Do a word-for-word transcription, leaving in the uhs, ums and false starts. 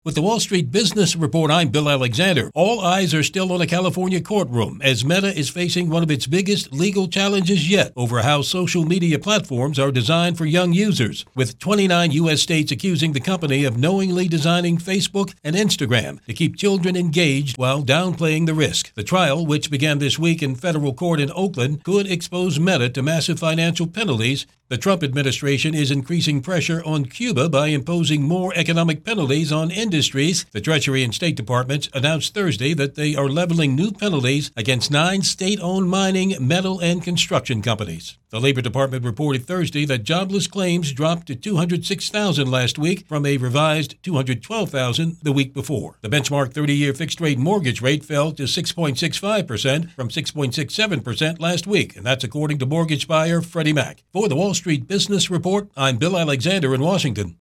With the Wall Street Business Report, I'm Bill Alexander. All eyes are still on a California courtroom as Meta is facing one of its biggest legal challenges yet over how social media platforms are designed for young users, with twenty-nine U S states accusing the company of knowingly designing Facebook and Instagram to keep children engaged while downplaying the risk. The trial, which began this week in federal court in Oakland, could expose Meta to massive financial penalties. The Trump administration is increasing pressure on Cuba by imposing more economic penalties on industries. The Treasury and State Departments announced Thursday that they are leveling new penalties against nine state-owned mining, metal, and construction companies. The Labor Department reported Thursday that jobless claims dropped to two hundred six thousand last week from a revised two hundred twelve thousand the week before. The benchmark thirty-year fixed-rate mortgage rate fell to six point six five percent from six point six seven percent last week, and that's according to mortgage buyer Freddie Mac. For the Wall Street Business Report, I'm Bill Alexander in Washington.